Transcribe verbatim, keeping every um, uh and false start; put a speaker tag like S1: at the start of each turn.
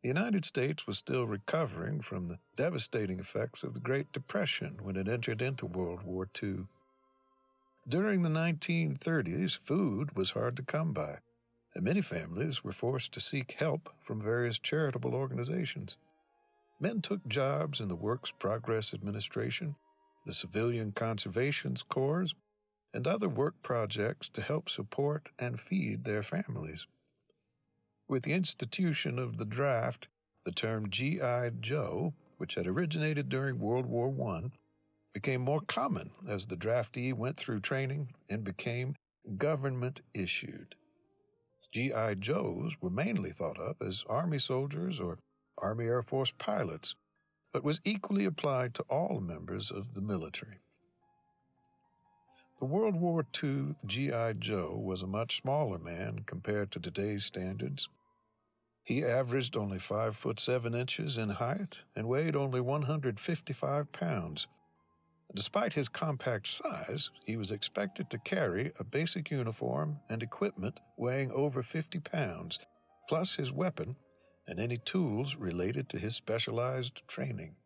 S1: The United States was still recovering from the devastating effects of the Great Depression when it entered into World War Two. During the nineteen thirties, food was hard to come by, and many families were forced to seek help from various charitable organizations. Men took jobs in the Works Progress Administration, the Civilian Conservation Corps, and other work projects to help support and feed their families. With the institution of the draft, the term G I Joe, which had originated during World War One, became more common as the draftee went through training and became government-issued. G I Joes were mainly thought of as Army soldiers or Army Air Force pilots, but was equally applied to all members of the military. The World War Two G I Joe was a much smaller man compared to today's standards. He averaged only five foot seven inches in height and weighed only one hundred fifty-five pounds. Despite his compact size, he was expected to carry a basic uniform and equipment weighing over fifty pounds, plus his weapon and any tools related to his specialized training.